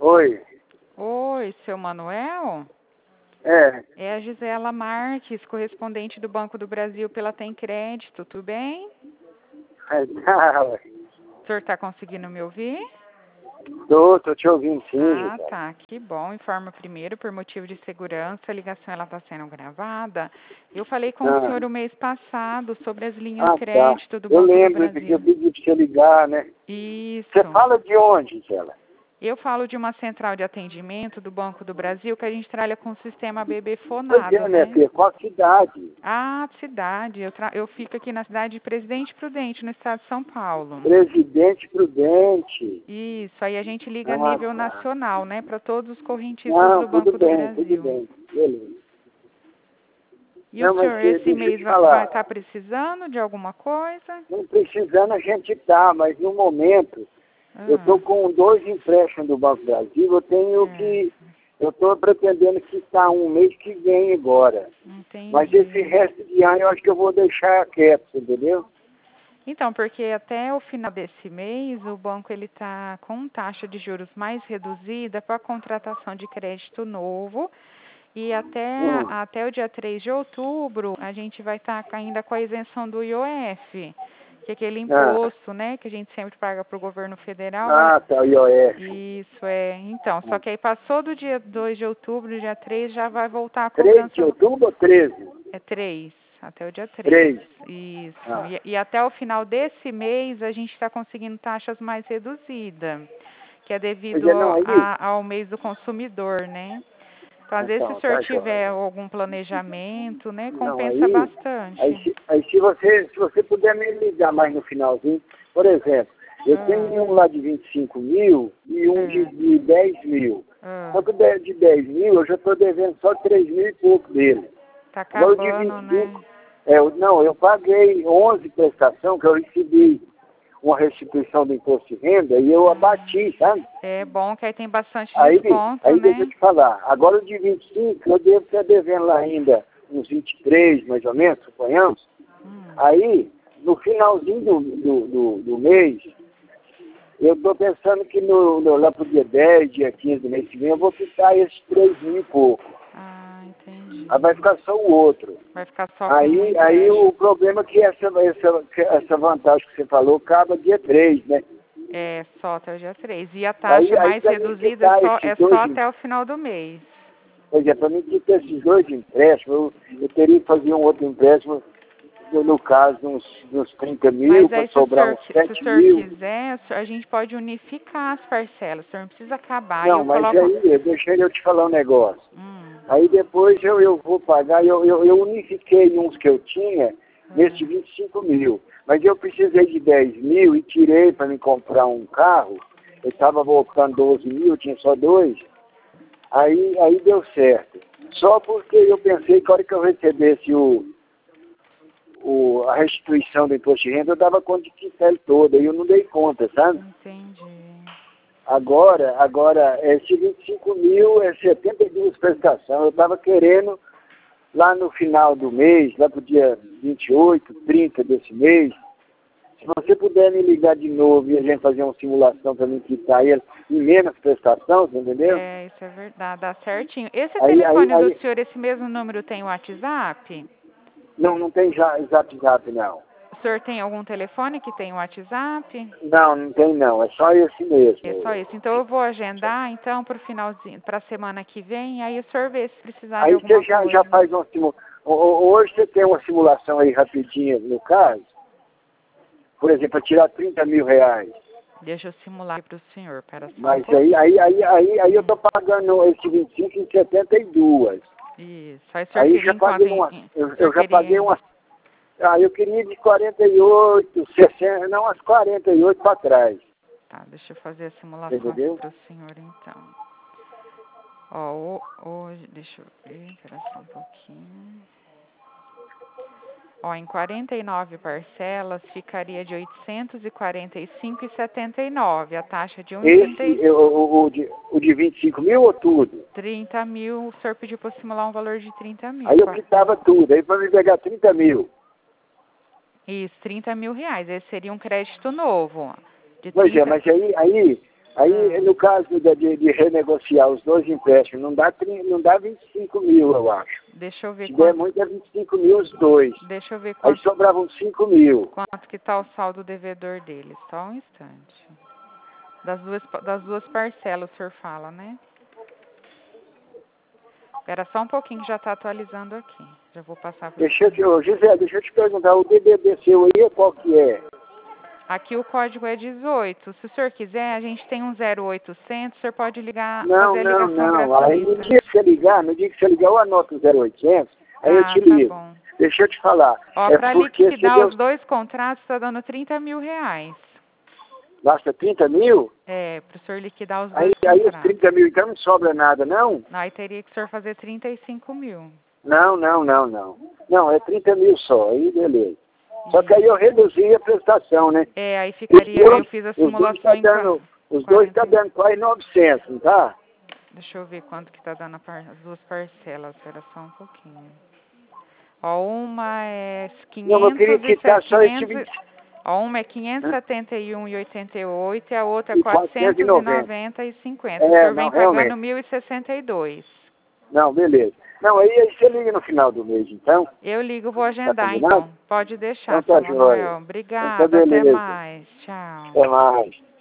Oi. Oi, seu Manuel? É. É a Gisela Marques, correspondente do Banco do Brasil pela Tem Crédito, tudo bem? Ué. O senhor está conseguindo me ouvir? Tô te ouvindo sim, Ah, Gisela. tá, que bom. Informa primeiro, por motivo de segurança, a ligação está sendo gravada. Eu falei com o senhor o mês passado sobre as linhas Tá. crédito do Eu Banco do lembro que eu Brasil. pedi pra você ligar, né? Isso. Você fala de onde, Gisela? Eu falo de uma central de atendimento do Banco do Brasil que a gente trabalha com o sistema BB Pois Fonado, é, minha né? filha, qual cidade? Ah, cidade. Eu fico aqui na cidade de Presidente Prudente, no estado de São Paulo. Presidente Prudente. Isso, aí a gente liga a Ah, nível tá. nacional, né, para todos os correntistas Não, do tudo Banco do bem, tudo Brasil. bem. Beleza. E o Não, mas senhor, esse deixa eu mês te vai falar. estar precisando de alguma coisa? Não precisando a gente tá, mas no momento eu estou com 2 empréstimos do Banco do Brasil, eu estou pretendendo quitar um mês que vem agora. Entendi. Mas esse resto de ano eu acho que eu vou deixar quieto, entendeu? Então, porque até o final desse mês o banco ele está com taxa de juros mais reduzida para contratação de crédito novo e até o dia 3 de outubro a gente vai estar ainda com a isenção do IOF, que é aquele imposto, né, que a gente sempre paga para o governo federal. Tá, o IOF. Isso, então, só que aí passou do dia 2 de outubro, dia 3 já vai voltar a 3 cobrança. de outubro ou 13? É 3, até o dia 3. 3. Isso. Ah. E até o final desse mês a gente está conseguindo taxas mais reduzidas, que é devido ao mês do consumidor, né? Então, às vezes, se o senhor tiver algum planejamento, né, compensa bastante. Aí se você puder me ligar mais no finalzinho, por exemplo, eu tenho um lá de 25 mil e um de 10 mil. Só que de 10 mil eu já estou devendo só 3 mil e pouco dele. Tá acabando, agora o de 25, né? Eu paguei 11 prestação que eu recebi uma restituição do imposto de renda e eu abati, sabe? É bom que aí tem bastante desconto, né? Deixa eu te falar, agora o de 25 eu devo estar devendo lá ainda uns 23, mais ou menos, suponhamos. Aí, no finalzinho do mês, eu estou pensando que lá pro dia 10, dia 15 do mês que vem, eu vou quitar esses 3 mil e pouco. Ah, entendi. Aí vai ficar só o outro. Vai ficar só Aí o problema é que essa vantagem que você falou acaba dia 3, né? É, só até o dia 3. E a taxa mais reduzida é só até o final do mês. Pois é, para mim quitar esses 2 empréstimos, eu teria que fazer um outro empréstimo, no caso, uns 30 mil, para sobrar uns 7 mil. Se o senhor quiser, a gente pode unificar as parcelas. O senhor não precisa acabar. Não, mas aí, deixa eu te falar um negócio. Aí depois eu vou pagar, eu unifiquei uns que eu tinha, nesse 25 mil. Mas eu precisei de 10 mil e tirei para me comprar um carro. Eu estava voltando 12 mil, tinha só 2. Aí deu certo. Só porque eu pensei que a hora que eu recebesse a restituição do imposto de renda, eu dava conta de quitar ele todo. Aí eu não dei conta, sabe? Entendi. Agora, esse 25 mil é 72 prestações. Eu estava querendo, lá no final do mês, lá para o dia 28, 30 desse mês, se você puder me ligar de novo e a gente fazer uma simulação para me quitar ele em menos prestação, você entendeu? É, isso é verdade, dá certinho. Esse telefone do senhor, esse mesmo número tem WhatsApp? Não tem WhatsApp, não. O senhor tem algum telefone que tem WhatsApp? Não tem não, é só esse mesmo. É só esse. Então eu vou agendar, então, para o finalzinho, para a semana que vem, aí o senhor vê se precisar de alguma coisa. Aí você já faz uma simulação. Hoje você tem uma simulação aí rapidinha, no caso, por exemplo, para tirar 30 mil reais. Deixa eu simular aqui para o senhor, pera só. Mas aí eu estou pagando esse 25 em 72. Isso. Aí o senhor aí já paguei eu já paguei umas. Eu queria de 48, 60, não, umas 48 para trás. Tá, deixa eu fazer a simulação para o senhor, então. Ó, hoje, deixa eu ver, espera só um pouquinho. Ó, em 49 parcelas, ficaria de 845,79. A taxa de 1,75. O de 25 mil ou tudo? 30 mil, o senhor pediu para simular um valor de 30 mil. Aí eu quitava tudo, aí para me pegar 30 mil. Isso, 30 mil reais. Esse seria um crédito novo. Pois é, mas aí Aí, no caso de renegociar os dois empréstimos, não dá 25 mil, eu acho. Deixa eu ver Se der muito, é 25 mil os dois. Deixa eu ver Aí sobravam 5 mil. Quanto que tá o saldo devedor deles. Só um instante. Das duas parcelas o senhor fala, né? Espera só um pouquinho que já está atualizando aqui. Já vou passar para Gisele, deixa eu te perguntar, o DDD seu aí, qual que é? Aqui o código é 18. Se o senhor quiser, a gente tem um 0800, o senhor pode ligar, Não. Aí no dia que você ligar, eu anoto o 0800, aí eu te ligo. Tá bom. Deixa eu te falar. Ó, para liquidar os dois contratos, está dando 30 mil reais. Gasta 30 mil? Para o senhor liquidar os dois contratos. Aí os 30 mil, então não sobra nada, não? Aí teria que o senhor fazer 35 mil. Não. Não, é 30 mil só, aí beleza. Só que aí eu reduzi a prestação, né? Aí ficaria, eu fiz a simulação os dois estão dando quase 900, não tá? Deixa eu ver quanto que está dando as duas parcelas, espera só um pouquinho. Ó, uma é 500 não, eu queria quitar só esse 20... Ó, uma é 571,88 e a outra é 490,50. O senhor vem pagando 1.062. Não, beleza. Não, aí você liga no final do mês, então. Eu ligo, vou agendar, então. Pode deixar, então, tá, Manuel. Obrigada, até mais. Tchau. Até mais.